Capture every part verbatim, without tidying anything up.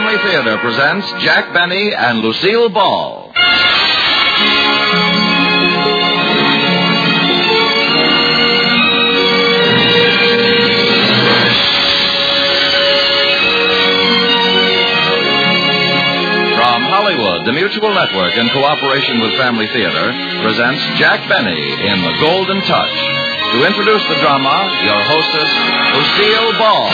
Family Theater presents Jack Benny and Lucille Ball. From Hollywood, the Mutual Network, in cooperation with Family Theater, presents Jack Benny in The Golden Touch. To introduce the drama, your hostess, Lucille Ball.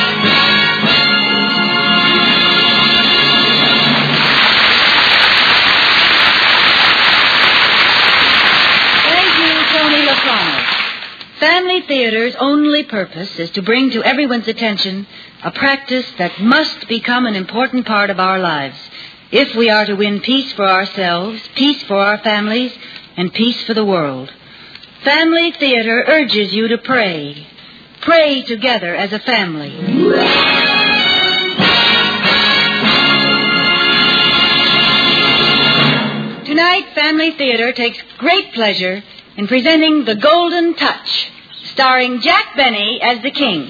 Family Theater's only purpose is to bring to everyone's attention a practice that must become an important part of our lives if we are to win peace for ourselves, peace for our families, and peace for the world. Family Theater urges you to pray. Pray together as a family. Tonight, Family Theater takes great pleasure in presenting The Golden Touch, starring Jack Benny as the King.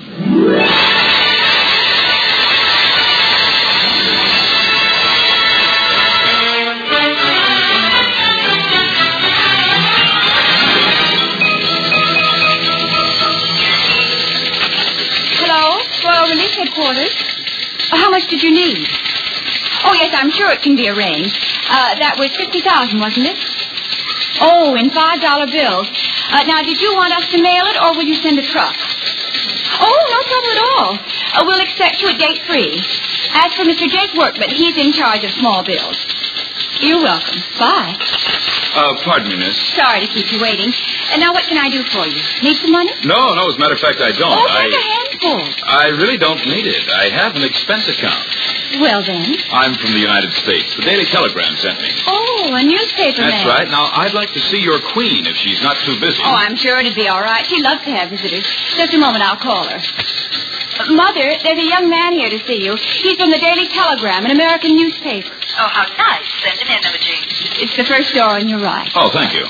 Hello, Royal Relief Headquarters. Uh, how much did you need? Oh, yes, I'm sure it can be arranged. Uh, that was fifty thousand dollars, wasn't it? Oh, in five dollar bills. Uh, now, did you want us to mail it, or will you send a truck? Oh, no trouble at all. Uh, we'll accept you at gate three. As for Mister Jake Workman, he's in charge of small bills. You're welcome. Bye. Uh, pardon me, miss. Sorry to keep you waiting. And now, what can I do for you? Need some money? No, no, as a matter of fact, I don't. Oh, I, take a handful. I really don't need it. I have an expense account. Well, then. I'm from the United States. The Daily Telegram sent me. Oh, a newspaper man. That's right. Now, I'd like to see your queen if she's not too busy. Oh, I'm sure it'd be all right. She loves to have visitors. Just a moment, I'll call her. Uh, Mother, there's a young man here to see you. He's from the Daily Telegram, an American newspaper. Oh, how nice. Send him in, Imogene. It's the first door on your right. Oh, thank you.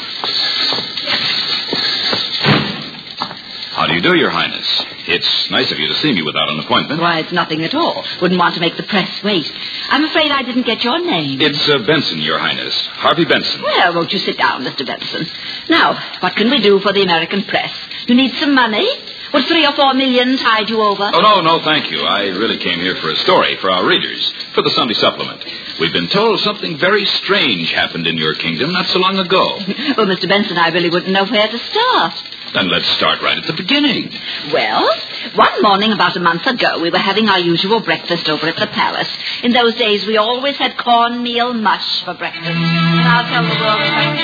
How do you do, Your Highness? It's nice of you to see me without an appointment. Why, it's nothing at all. Wouldn't want to make the press wait. I'm afraid I didn't get your name. It's uh, Benson, Your Highness. Harvey Benson. Well, won't you sit down, Mister Benson? Now, what can we do for the American press? You need some money? Would three or four million tide you over? Oh, no, no, thank you. I really came here for a story for our readers, for the Sunday supplement. We've been told something very strange happened in your kingdom not so long ago. Well, Mister Benson, I really wouldn't know where to start. Then let's start right at the beginning. Well, one morning about a month ago, we were having our usual breakfast over at the palace. In those days, we always had cornmeal mush for breakfast. And I'll tell the world what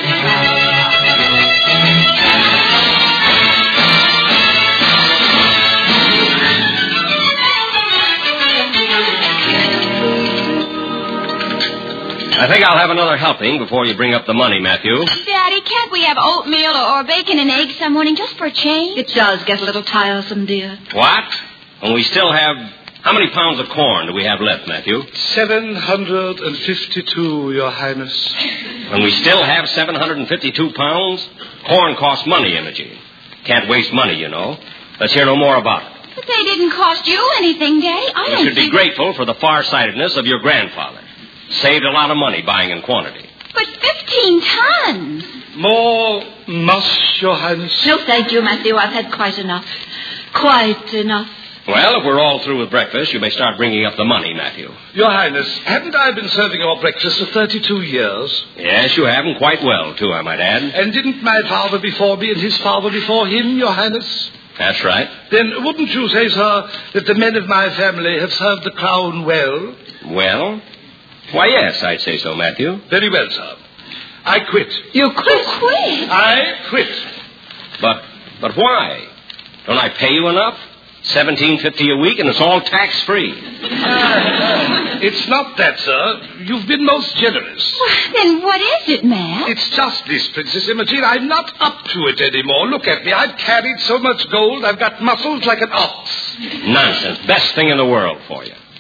I think I'll have another helping before you bring up the money, Matthew. Daddy, can't we have oatmeal or, or bacon and eggs some morning just for a change? It does get a little tiresome, dear. What? And we still have... How many pounds of corn do we have left, Matthew? Seven hundred and fifty-two, Your Highness. And we still have seven hundred and fifty-two pounds? Corn costs money, Imogene. Can't waste money, you know. Let's hear no more about it. But they didn't cost you anything, Daddy. I You don't should be see... grateful for the farsightedness of your grandfather. Saved a lot of money buying in quantity. But fifteen tons. More mush, Your Highness. No, thank you, Matthew. I've had quite enough. Quite enough. Well, if we're all through with breakfast, you may start bringing up the money, Matthew. Your Highness, haven't I been serving your breakfast for thirty-two years? Yes, you have, and quite well, too, I might add. And didn't my father before me and his father before him, Your Highness? That's right. Then wouldn't you say, sir, that the men of my family have served the crown well? Well? Why, yes, I'd say so, Matthew. Very well, sir. I quit. You quit? Quit. I quit. But, but why? Don't I pay you enough? Seventeen fifty a week, and it's all tax-free. It's not that, sir. You've been most generous. Well, then what is it, ma'am? It's just this, Princess Imogene. I'm not up to it anymore. Look at me. I've carried so much gold, I've got muscles like an ox. Nonsense. Best thing in the world for you.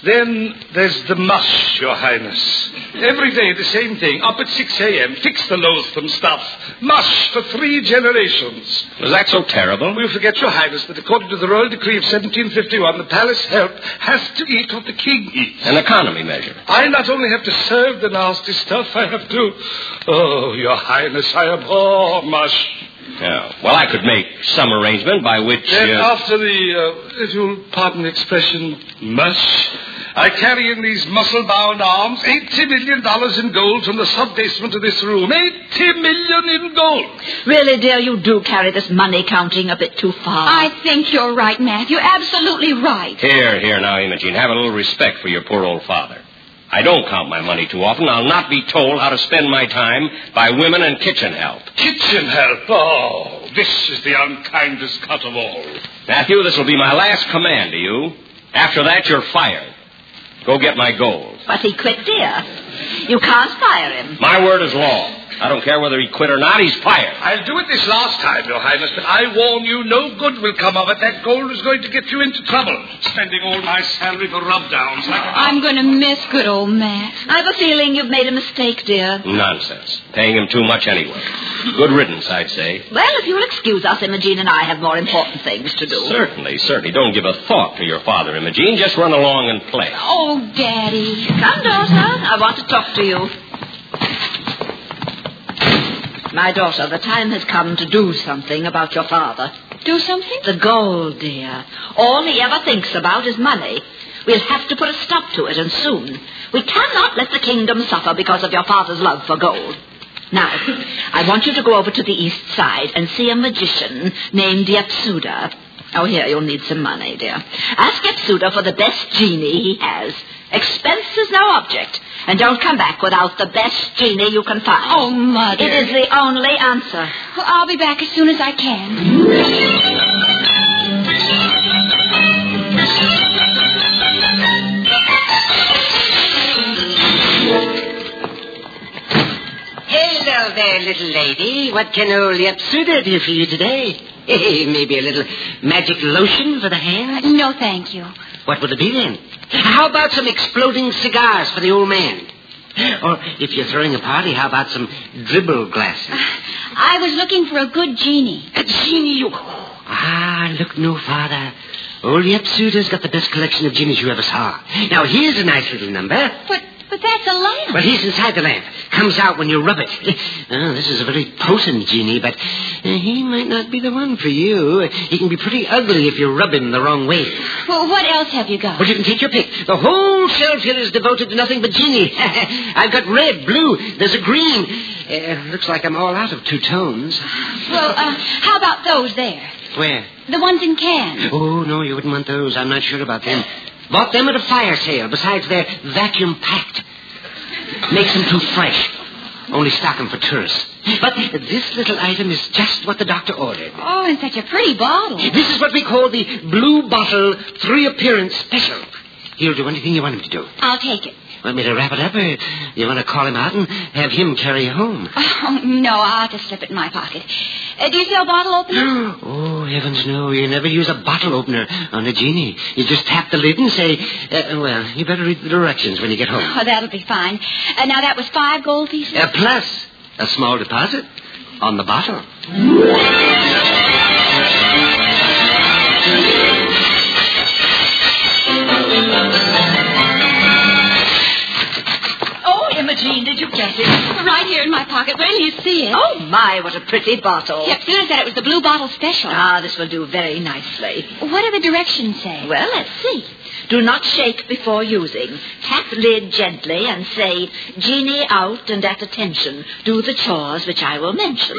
Then there's the mush, Your Highness. Every day the same thing. Up at six a.m. Fix the loathsome stuff. Mush for three generations. Was that so terrible? You forget, Your Highness, that according to the Royal Decree of seventeen fifty-one, the palace help has to eat what the king eats. An economy measure. I not only have to serve the nasty stuff, I have to... Oh, Your Highness, I abhor mush. Yeah. Well, I could make some arrangement by which... Then uh... after the, uh, if you'll pardon the expression, mush... I carry in these muscle-bound arms eighty million dollars in gold from the sub-basement of this room. Eighty million in gold. Really, dear, you do carry this money counting a bit too far. I think you're right, Matthew. Absolutely right. Here, here now, Imogene. Have a little respect for your poor old father. I don't count my money too often. I'll not be told how to spend my time by women and kitchen help. Kitchen help? Oh, this is the unkindest cut of all. Matthew, this will be my last command to you. After that, you're fired. Go get my gold. But he quit, dear. You can't fire him. My word is law. I don't care whether he quit or not, he's fired. I'll do it this last time, Your Highness, but I warn you, no good will come of it. That gold is going to get you into trouble. Spending all my salary for rub-downs. Like a... I'm going to miss good old Matt. I have a feeling you've made a mistake, dear. Nonsense. Paying him too much anyway. Good riddance, I'd say. Well, if you'll excuse us, Imogene and I have more important things to do. Certainly, certainly. Don't give a thought to your father, Imogene. Just run along and play. Oh, Daddy. Come, daughter. I want to talk to you. My daughter, the time has come to do something about your father. Do something? The gold, dear. All he ever thinks about is money. We'll have to put a stop to it, and soon. We cannot let the kingdom suffer because of your father's love for gold. Now, I want you to go over to the east side and see a magician named Yepsuda. Oh, here, you'll need some money, dear. Ask Yepsuda for the best genie he has. Expense is no object. And don't come back without the best genie you can find. Oh, Mother. It is the only answer. Well, I'll be back as soon as I can. Hello there, little lady. What can old Yepsuda do for you today? Maybe a little magic lotion for the hands? No, thank you. What would it be then? How about some exploding cigars for the old man? Or if you're throwing a party, how about some dribble glasses? I was looking for a good genie. A genie? Ah, look no farther. Old Yepsuda's got the best collection of genies you ever saw. Now, here's a nice little number. But but that's a lamp. Well, he's inside the lamp. Comes out when you rub it. Oh, this is a very potent genie, but uh, he might not be the one for you. He can be pretty ugly if you rub him the wrong way. Well, what else have you got? Well, you can take your pick. The whole shelf here is devoted to nothing but genie. I've got red, blue, there's a green. Uh, looks like I'm all out of two tones. Well, uh, how about those there? Where? The ones in cans. Oh, no, you wouldn't want those. I'm not sure about them. Bought them at a fire sale. Besides, they're vacuum-packed. Makes them too fresh. Only stock them for tourists. But this little item is just what the doctor ordered. Oh, and such a pretty bottle. This is what we call the Blue Bottle Three-Appearance Special. He'll do anything you want him to do. I'll take it. Want me to wrap it up, or you want to call him out and have him carry you home? Oh, no, I'll just slip it in my pocket. Uh, do you sell bottle openers? Oh, heavens no. You never use a bottle opener on a genie. You just tap the lid and say, uh, well, you better read the directions when you get home. Oh, that'll be fine. Uh, now, that was five gold pieces? Uh, plus a small deposit on the bottle. Imogene, did you get it? Right here in my pocket. Where do you see it? Oh, my, what a pretty bottle. Yep, Susan said it was the blue bottle special. Ah, this will do very nicely. What do the directions say? Well, let's see. Do not shake before using. Tap lid gently and say, genie out and at attention. Do the chores which I will mention.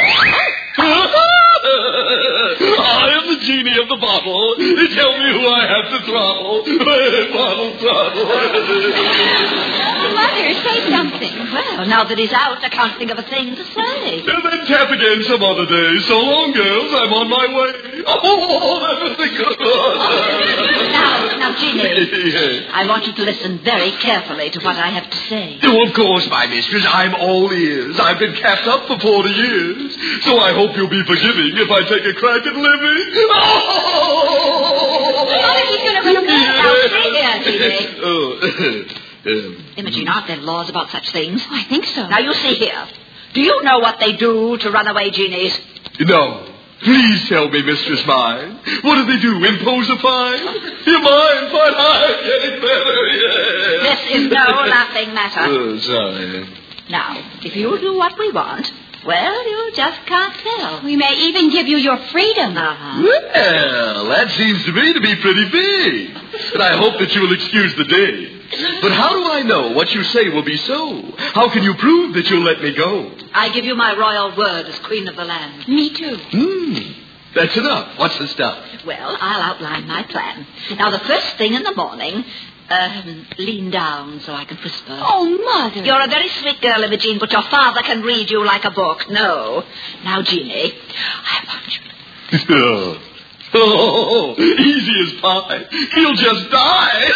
I am the genie of the bottle. Tell me who I have to throttle. Bottle throttle. Mother, say something. Well, now that he's out, I can't think of a thing to say. And then tap again some other day. So long, girls. I'm on my way. Oh, that was the good one. Now, now, Genie, Yes. I want you to listen very carefully to what I have to say. Oh, of course, my mistress. I'm all ears. I've been capped up for forty years. So I hope you'll be forgiving if I take a crack at living. Oh! Mother, he's going to run away. Now, stay there, Genie. um, Imogene, aren't there laws about such things? Oh, I think so. Now, you see here. Do you know what they do to runaway genies? No. Please tell me, Mistress Mine. What do they do? Impose a fine? You're mine, fine. I'm getting better, yeah. This is no laughing matter. Oh, sorry. Now, if you do what we want, well, you just can't tell. We may even give you your freedom. Uh-huh. Well, that seems to me to be pretty big. And I hope that you will excuse the day. But how do I know what you say will be so? How can you prove that you'll let me go? I give you my royal word as queen of the land. Me too. Hmm. That's enough. What's the stuff? Well, I'll outline my plan. Now, the first thing in the morning, um, lean down so I can whisper. Oh, Mother. You're a very sweet girl, Imogene, but your father can read you like a book. No. Now, Jeannie, I want you to... Oh, easy as pie. He'll just die.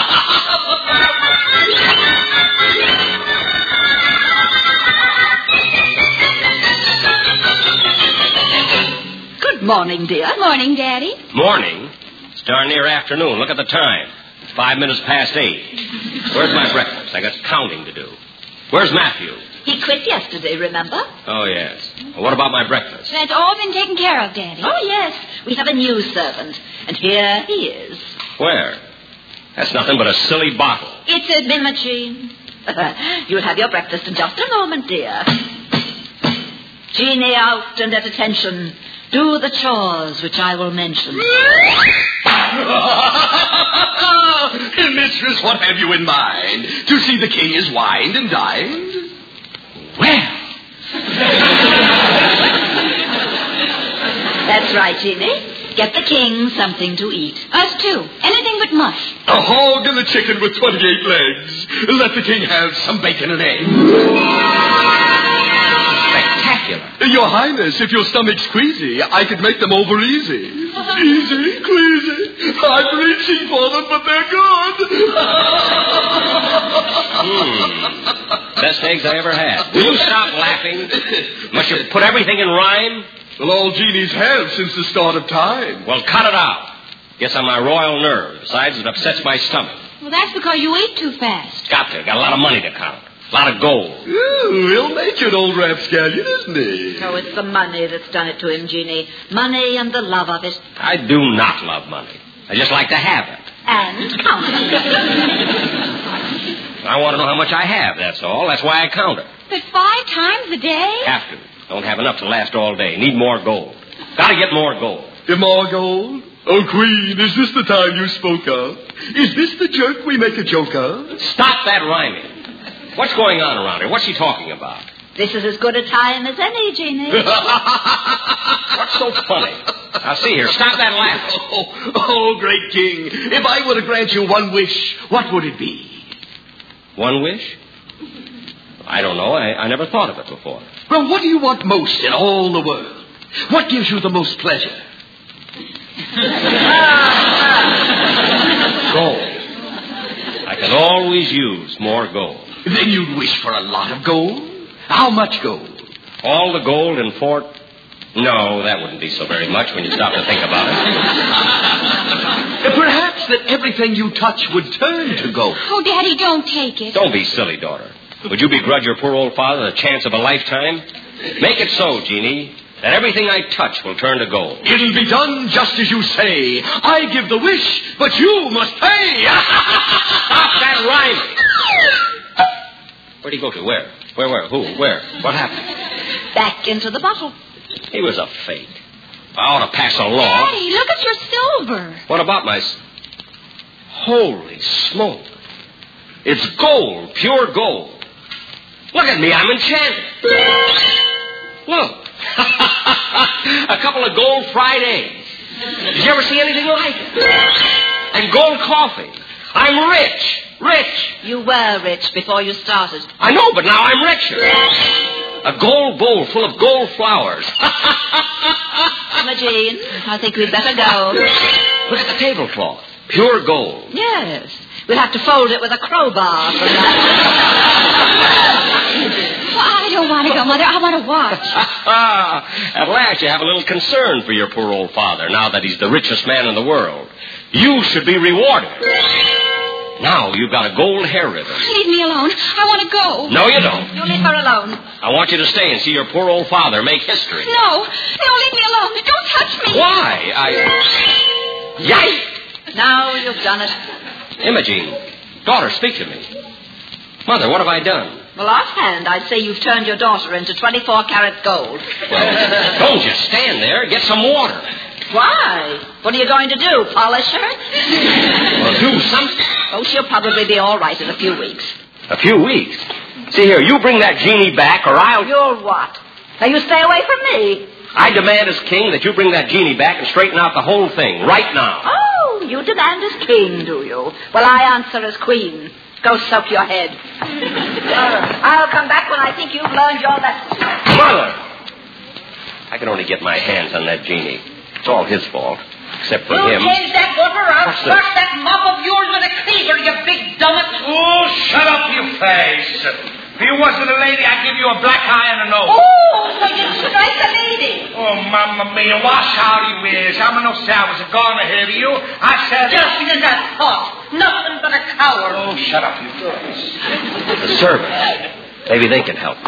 Good morning, dear. Good morning, Daddy. Morning? It's darn near afternoon. Look at the time. It's five minutes past eight. Where's my breakfast? I got counting to do. Where's Matthew? He quit yesterday, remember? Oh, yes. Well, what about my breakfast? That's all been taken care of, Daddy. Oh, yes. We have a new servant. And here he is. Where? That's nothing but a silly bottle. It's a bin machine. You'll have your breakfast in just a moment, dear. Jeannie, out and at attention. Do the chores, which I will mention. Mistress, what have you in mind? To see the king is wined and dined? Well. That's right, Jeannie. Get the king something to eat. Us too. Anything but mush. A hog and a chicken with twenty-eight legs. Let the king have some bacon and eggs. Spectacular. Your Highness, if your stomach's queasy, I could make them over easy. Easy, queasy. I'm reaching for them, but they're good. Hmm. Best eggs I ever had. Will you stop laughing? Must you put everything in rhyme? Well, all genies have since the start of time. Well, cut it out. Gets on my royal nerve. Besides, it upsets my stomach. Well, that's because you eat too fast. Got to. Got a lot of money to count. A lot of gold. Ooh, he'll make you an old rapscallion, isn't he? Oh, it's the money that's done it to him, Jeannie. Money and the love of it. I do not love money. I just like to have it. And count it. I want to know how much I have, that's all. That's why I count it. But five times a day? Have to. Don't have enough to last all day. Need more gold. Gotta get more gold. Get more gold? Oh, Queen, is this the time you spoke of? Is this the jerk we make a joke of? Stop that rhyming. What's going on around here? What's she talking about? This is as good a time as any, Jeannie. What's so funny? Now, see here. Stop that laughing. Oh, oh, great king. If I were to grant you one wish, what would it be? One wish? I don't know. I, I never thought of it before. Well, what do you want most in all the world? What gives you the most pleasure? Gold. I can always use more gold. Then you'd wish for a lot of gold? How much gold? All the gold in Fort... No, that wouldn't be so very much when you stop to think about it. Perhaps that everything you touch would turn to gold. Oh, Daddy, don't take it. Don't be silly, daughter. Would you begrudge your poor old father the chance of a lifetime? Make it so, Jeannie, that everything I touch will turn to gold. It'll be done just as you say. I give the wish, but you must pay. Stop that rhyming. Where'd he go to? Where? Where, where? Who? Where? What happened? Back into the bottle. He was a fake. I ought to pass a law. Daddy, look at your silver. What about my... s- Holy smoke. It's gold, pure gold. Look at me, I'm enchanted. Look. A couple of gold fried eggs. Did you ever see anything like it? And gold coffee. I'm rich. Rich. You were rich before you started. I know, but now I'm richer. A gold bowl full of gold flowers. Imogene, I think we'd better go. Look at the tablecloth. Pure gold. Yes. We'll have to fold it with a crowbar from that. Well, I don't want to go, Mother. I want to watch. At last you have a little concern for your poor old father, now that he's the richest man in the world. You should be rewarded. Now you've got a gold hair ribbon. Leave me alone. I want to go. No, you don't. You leave her alone. I want you to stay and see your poor old father make history. No. No, leave me alone. Don't touch me. Why? I... Yikes! Now you've done it. Imogene, daughter, speak to me. Mother, what have I done? Well, offhand, I'd say you've turned your daughter into twenty-four karat gold. Well, don't just stand there. Get some water. Why? What are you going to do, polish her? Well, do something. Oh, she'll probably be all right in a few weeks. A few weeks? See here, you bring that genie back or I'll... You'll what? Now, you stay away from me. I demand as king that you bring that genie back and straighten out the whole thing right now. Oh, you demand as king, do you? Well, I answer as queen. Go soak your head. I'll come back when I think you've learned your lesson. Mother! I can only get my hands on that genie. It's all his fault, except for you him. change that water out. What's Wash this? that mop of yours with a cleaver, you big dummit. Oh, shut up, you face. If you wasn't a lady, I'd give you a black eye and a nose. Oh, so you strike a lady. Oh, mamma mia, wash out your ears. I'm no say I was going ahead of you. I said... Just as I thought. Nothing but a coward. Oh, shut up, you face. The servants. Maybe they can help me.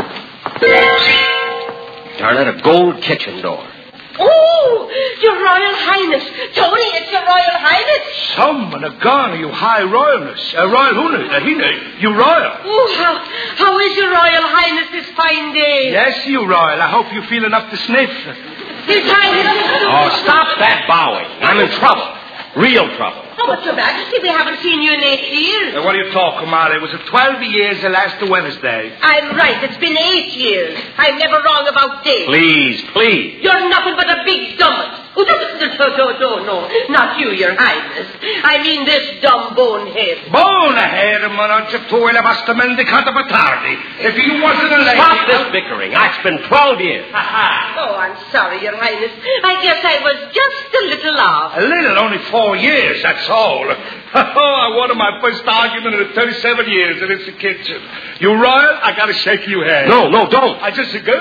Darn it, a gold kitchen door. Oh, your Royal Highness. Tony, it's your Royal Highness. Someone, a gun, you high royalness. A royal hune, a hine, you royal. Oh, how, how is your Royal Highness this fine day? Yes, you royal. I hope you feel enough to sniff. His Highness. Oh, stop that bowing. I'm in trouble. Real trouble. Oh, but Your Majesty, we haven't seen you in eight years. Now, what are you talking about? It was a twelve years the last Wednesday. I'm right. It's been eight years. I'm never wrong about dates. Please, please. You're nothing but a big dumbit. Oh, no, no, no, no, no. Not you, Your Highness. I mean this dumb bonehead. Bonehead, monarch, tu ele basta mendicata batardi. If you wasn't a lady... Stop this bickering. It's been twelve years. Oh, I'm sorry, Your Highness. I guess I was just a little off. A little, only four years, that's all. Oh, I won my first argument in thirty-seven years, and it's the kitchen. You royal, I gotta shake your hand. No, no, don't. I just go.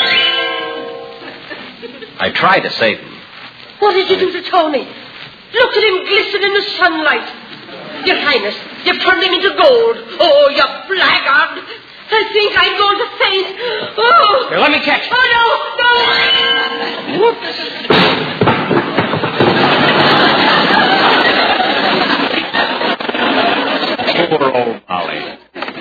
I tried to save him. What did you do to Tony? Look at him glisten in the sunlight. Your Highness, you've turned him into gold. Oh, you blackguard. I think I'm going to faint. Oh. Here, let me catch you. Oh, no, no. Poor old Molly.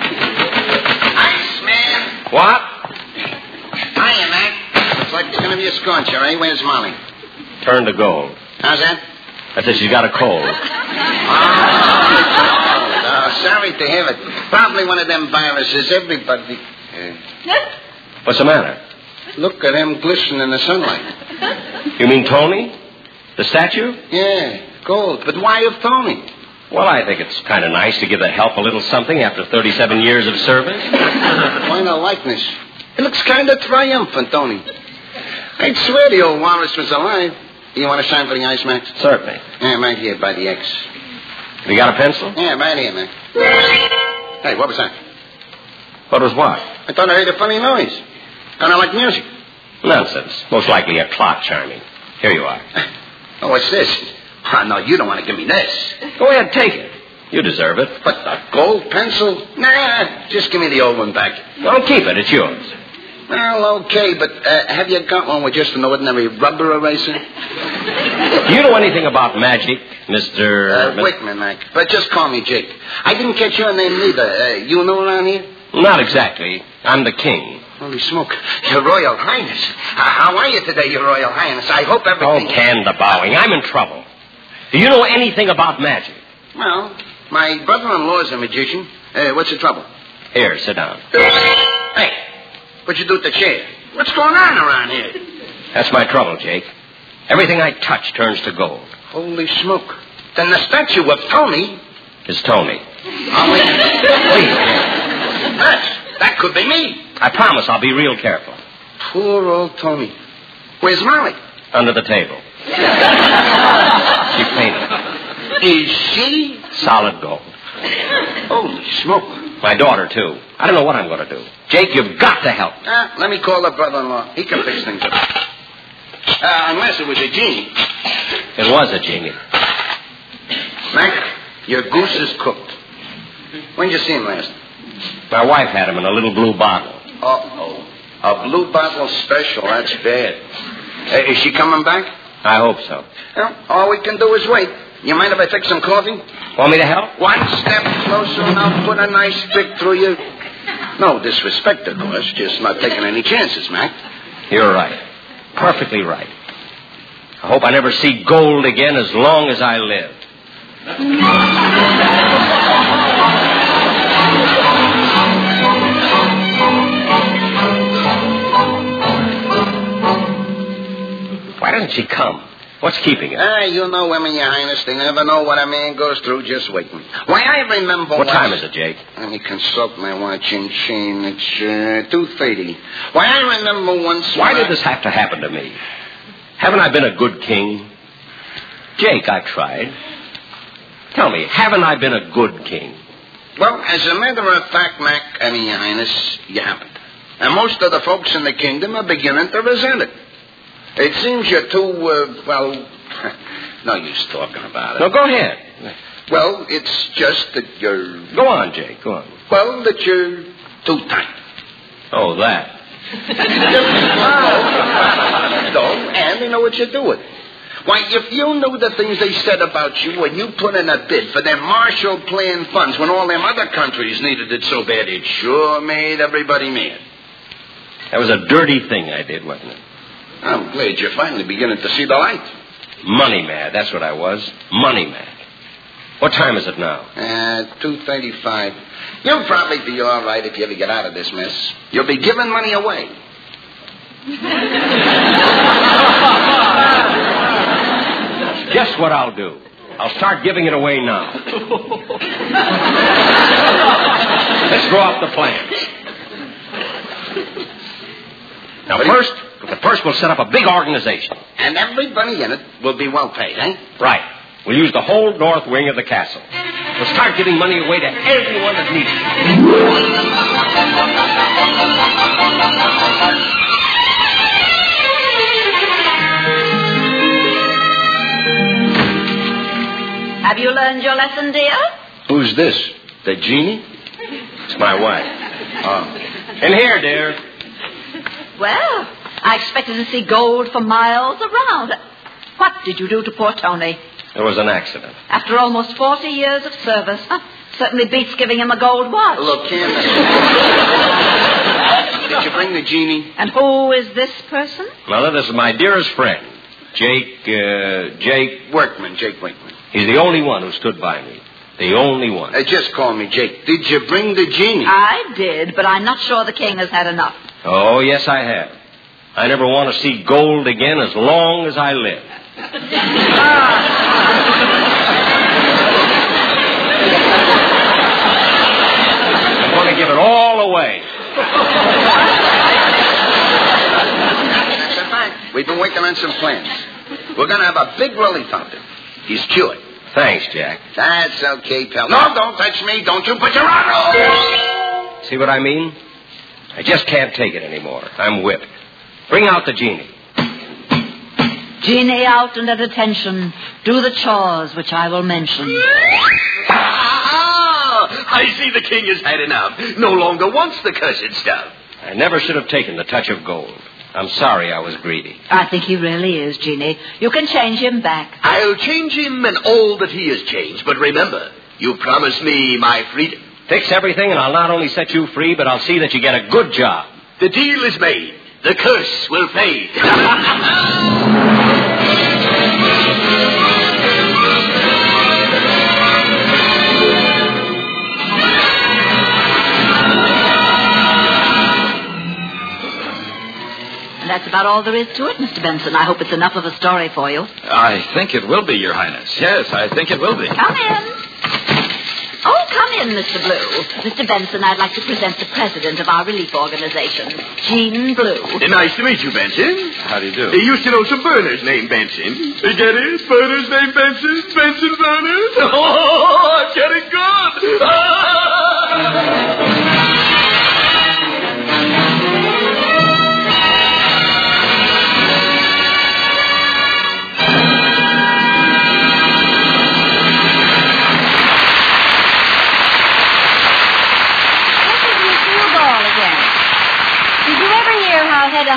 Iceman. What? Hiya, Mac. Looks like it's going to be a scorcher, eh? Where's Molly? Turned to gold. How's that? I said she's got a cold. Oh, sorry to hear it. Probably one of them viruses. Everybody... Uh, What's the matter? look at him glistening in the sunlight. You mean Tony? The statue? Yeah, gold. But why of Tony? Well, I think it's kind of nice to give the help a little something after thirty-seven years of service. Why no likeness? It looks kind of triumphant, Tony. I'd swear the old walrus was alive. You want to sign for the ice, Max? Certainly. Yeah, right here by the X. Have you got a pencil? Yeah, right here, Max. Hey, what was that? What was what? I thought I heard a funny noise. Kind of like music. Nonsense. Most likely a clock chiming. Here you are. Oh, what's this? Oh, no, you don't want to give me this. Go ahead, take it. You deserve it. What, a gold pencil? Nah, just give me the old one back. Don't keep it. It's yours. Well, okay, but uh, have you got one with just an ordinary rubber eraser? Do you know anything about magic, Mister Uh, Wickman, Mac. But just call me Jake. I didn't catch your name neither. Uh, you know around here? Not exactly. I'm the king. Holy smoke. Your Royal Highness. Uh, how are you today, Your Royal Highness? I hope everything... Oh, can the bowing. I'm in trouble. Do you know anything about magic? Well, my brother-in-law's a magician. Uh, what's the trouble? Here, sit down. Hey, what'd you do with the chair? What's going on around here? That's my trouble, Jake. Everything I touch turns to gold. Holy smoke. Then the statue of Tony... Is Tony. Oh, wait. Please. That, that could be me. I promise I'll be real careful. Poor old Tony. Where's Molly? Under the table. She painted. Is she? Solid gold. Holy smoke. My daughter, too. I don't know what I'm going to do. Jake, you've got to help. Uh, let me call the brother-in-law. He can fix things up. Uh, unless it was a genie. It was a genie. Mac, Your goose is cooked. When did you see him last? My wife had him in a little blue bottle. Uh-oh. A blue bottle special. That's bad. Uh, is she coming back? I hope so. Well, all we can do is wait. You mind if I fix some coffee? Want me to help? One step closer and I'll put a nice pick through you. No disrespect, of course. Just not taking any chances, Mac. You're right. Perfectly right. I hope I never see gold again as long as I live. Why doesn't she come? What's keeping her? Ah, you know women, Your Highness. They never know what a man goes through just waiting. Why, I remember... What once... time is it, Jake? Let me consult my watch and chain. It's uh, two thirty. Why, I remember once... Why did I... this have to happen to me? Haven't I been a good king? Jake, I've tried. Tell me, haven't I been a good king? Well, as a matter of fact, Mac, I mean, Your Highness, you haven't. And most of the folks in the kingdom are beginning to resent it. It seems you're too, uh, well, no use talking about it. No, go ahead. Well, it's just that you're... Go on, Jake, go on. Well, that you're too tight. Oh, that. No, and you know what you're doing. Why, if you knew the things they said about you when you put in a bid for them Marshall Plan funds when all them other countries needed it so bad, it sure made everybody mad. That was a dirty thing I did, wasn't it? I'm glad you're finally beginning to see the light. Money mad, that's what I was. Money mad. What time is it now? Uh, two thirty-five. You'll probably be all right if you ever get out of this mess. You'll be giving money away. Just what I'll do. I'll start giving it away now. Let's draw up the plans. Now, first, the first we'll set up a big organization. And everybody in it will be well paid, eh? Right. We'll use the whole north wing of the castle. We'll start giving money away to everyone that needs it. Have you learned your lesson, dear? Who's this? The genie? It's my wife. Oh. In here, dear. Well, I expected to see gold for miles around. What did you do to poor Tony? It was an accident. After almost forty years of service, huh? Certainly beats giving him a gold watch. Look, Candace. Did you bring the genie? And who is this person? Mother, this is my dearest friend, Jake, uh, Jake... Workman, Jake Workman. He's the only one who stood by me. The only one. Uh, just call me Jake. Did you bring the genie? I did, but I'm not sure the king has had enough. Oh, yes, I have. I never want to see gold again as long as I live. I'm going to give it all away. That's a fact. We've been working on some plans. We're going to have a big relief out there. He's cured. Thanks, Jack. That's okay, pal. No, don't touch me. Don't you put your arm on. See what I mean? I just can't take it anymore. I'm whipped. Bring out the genie. Genie out and at attention. Do the chores, which I will mention. Ah, I see the king has had enough. No longer wants the cursed stuff. I never should have taken the touch of gold. I'm sorry I was greedy. I think he really is, Genie. You can change him back. I'll change him and all that he has changed. But remember, you promised me my freedom. Fix everything and I'll not only set you free, but I'll see that you get a good job. The deal is made. The curse will fade. That's about all there is to it, Mister Benson. I hope it's enough of a story for you. I think it will be, Your Highness. Yes, I think it will be. Come in. Oh, come in, Mister Blue. Mister Benson, I'd like to present the president of our relief organization, Jean Blue. Nice to meet you, Benson. How do you do? He used to know some burners named Benson. You get it? Burners named Benson? Benson burners? Oh, I'm getting good. Ah!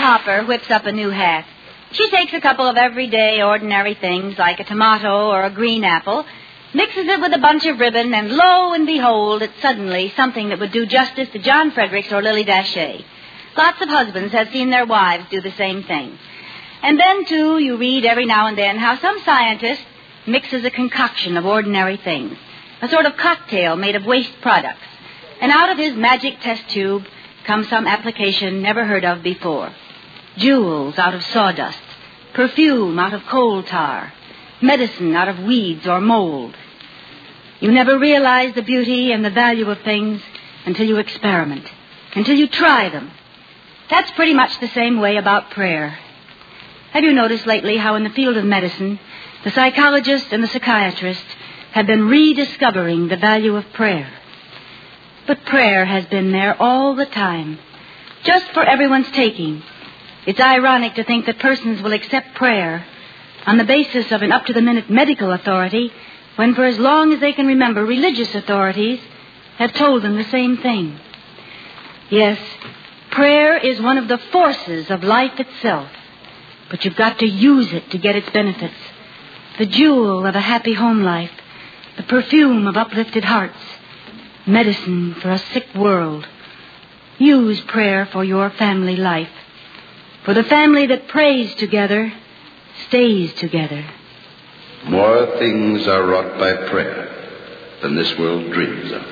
Hopper whips up a new hat. She takes a couple of everyday, ordinary things like a tomato or a green apple, mixes it with a bunch of ribbon, and lo and behold, it's suddenly something that would do justice to John Fredericks or Lily Dachet. Lots of husbands have seen their wives do the same thing. And then, too, you read every now and then how some scientist mixes a concoction of ordinary things, a sort of cocktail made of waste products. And out of his magic test tube comes some application never heard of before. Jewels out of sawdust, perfume out of coal tar, medicine out of weeds or mold. You never realize the beauty and the value of things until you experiment, until you try them. That's pretty much the same way about prayer. Have you noticed lately how in the field of medicine, the psychologist and the psychiatrist have been rediscovering the value of prayer? But prayer has been there all the time, just for everyone's taking. It's ironic to think that persons will accept prayer on the basis of an up-to-the-minute medical authority when for as long as they can remember, religious authorities have told them the same thing. Yes, prayer is one of the forces of life itself, but you've got to use it to get its benefits. The jewel of a happy home life, the perfume of uplifted hearts, medicine for a sick world. Use prayer for your family life. For the family that prays together stays together. More things are wrought by prayer than this world dreams of.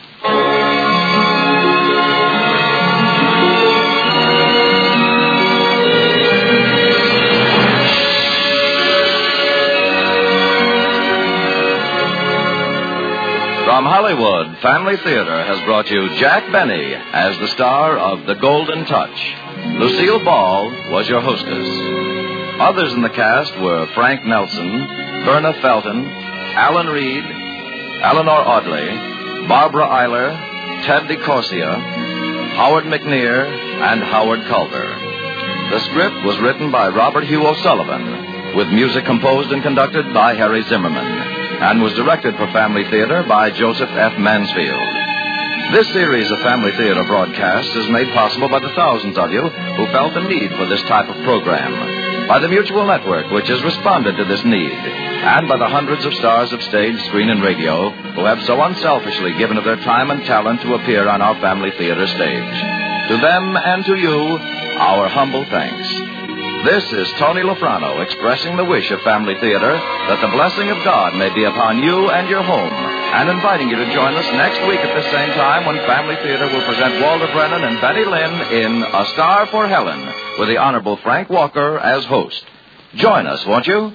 From Hollywood, Family Theater has brought you Jack Benny as the star of The Golden Touch. Lucille Ball was your hostess. Others in the cast were Frank Nelson, Verna Felton, Alan Reed, Eleanor Audley, Barbara Eiler, Ted DeCorsia, Howard McNear, and Howard Culver. The script was written by Robert Hugh O'Sullivan, with music composed and conducted by Harry Zimmerman, and was directed for Family Theater by Joseph F. Mansfield. This series of Family Theater broadcasts is made possible by the thousands of you who felt the need for this type of program, by the Mutual Network, which has responded to this need, and by the hundreds of stars of stage, screen, and radio who have so unselfishly given of their time and talent to appear on our Family Theater stage. To them and to you, our humble thanks. This is Tony Lofrano expressing the wish of Family Theater that the blessing of God may be upon you and your home, and inviting you to join us next week at the same time when Family Theater will present Walter Brennan and Betty Lynn in A Star for Helen, with the Honorable Frank Walker as host. Join us, won't you?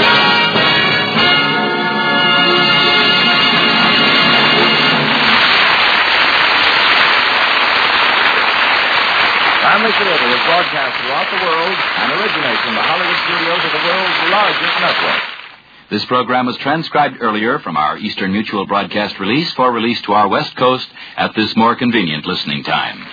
Family Theater is broadcast throughout the world and originates in the Hollywood studios of the world's largest network. This program was transcribed earlier from our Eastern Mutual broadcast release for release to our West Coast at this more convenient listening time.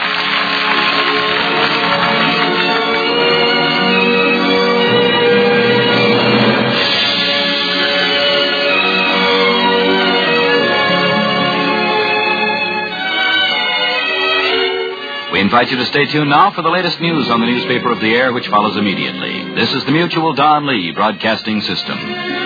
We invite you to stay tuned now for the latest news on the newspaper of the air, which follows immediately. This is the Mutual Don Lee Broadcasting System.